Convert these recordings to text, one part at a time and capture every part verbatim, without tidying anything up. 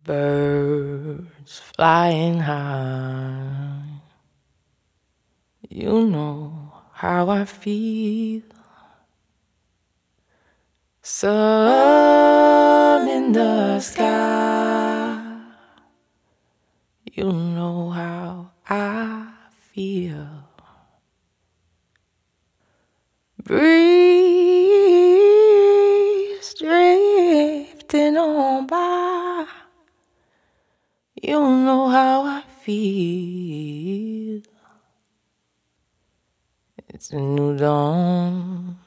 Birds flying high, you know how I feel. Sun in the sky, you know how I feel. Breeze drifting on by, you know how I feel. It's a new dawn,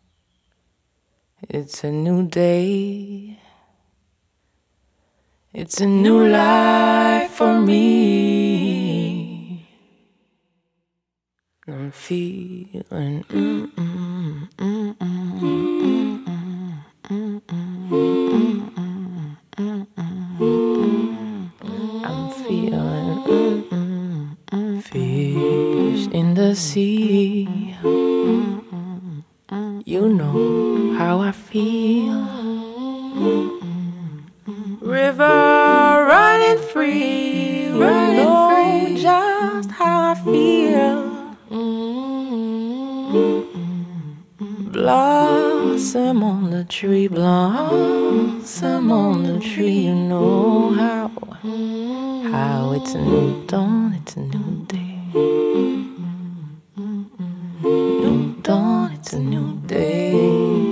it's a new day, it's a new life for me. I'm feeling mm mm mm mm mm mm mm mm mm. I'm feeling mm mm fish in the sea. You know how I feel. River running free, running free, just how I feel. Blossom on the tree, blossom on the tree. You know how, how it's a new dawn, it's a new day. New dawn, it's a new day.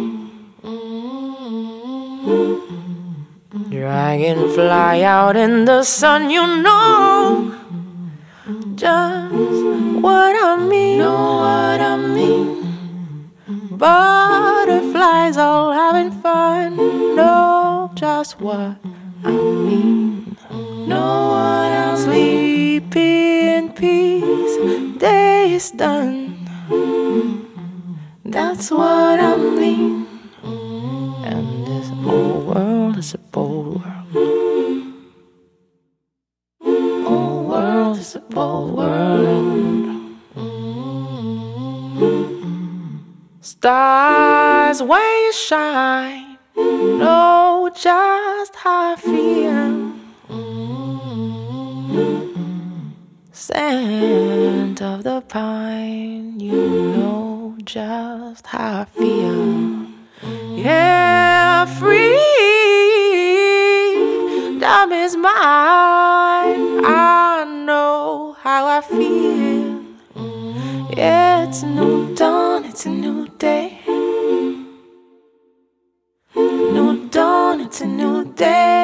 Dragonfly out in the sun, you know just what I mean. Know what I mean. Butterflies all having fun. Know just what I mean. Know what I mean. Sleep in peace, day is done. That's what I mean. And this whole world is a bold world. Whole world is a bold world. Stars where you shine, know just how I feel. Scent of the pine, you know just how I feel. Yeah, freedom is mine. I know how I feel. Yeah, it's a new dawn, it's a new day. New dawn, it's a new day.